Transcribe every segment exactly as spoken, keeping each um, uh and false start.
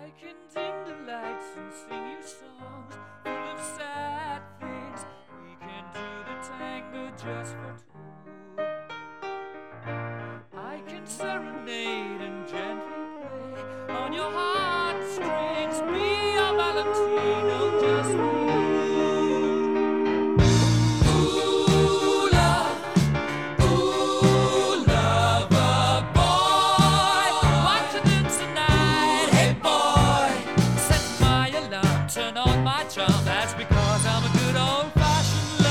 I can dim the lights and sing you songs full of sad things. We can do the tango just for two. I can serenade and gently play on your heartstrings. Be your Valentino just for you. That's because I'm a good old-fashioned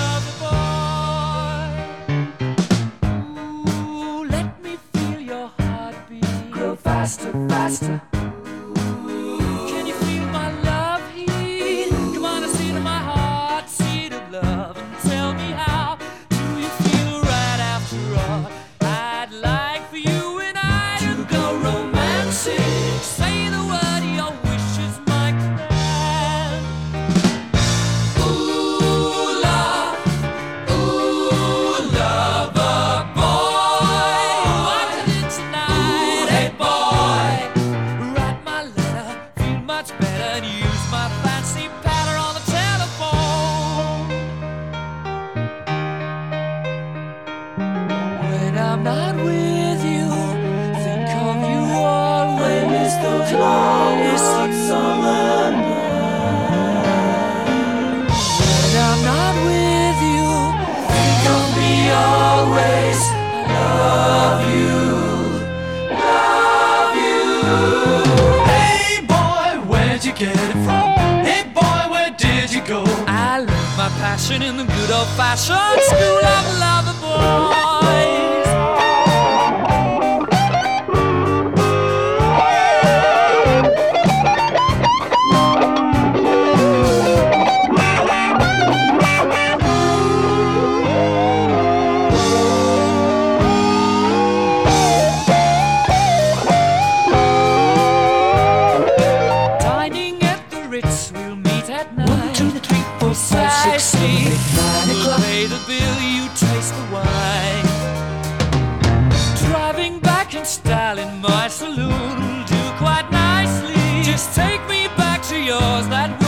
lover boy. Ooh, let me feel your heartbeat grow faster, faster. Ooh, can you feel my love heat? Come on and see to my heart, seat of love, and tell me how do you feel right after all? I'd like for you and I to go romantic. Say the word, your wish is my command. I'm not with you, think of you always, those long summer nights. When I'm not with you, think of me always. Love you, love you. Hey boy, where'd you get it from? Hey boy, where did you go? I learned my passion in the good old-fashioned school of lover boys. We'll meet at night. One, two, three, four, five, six, seven, eight, nine o'clock. We'll pay the bill, you taste the wine. Driving back in style in my saloon will do quite nicely. Just take me back to yours that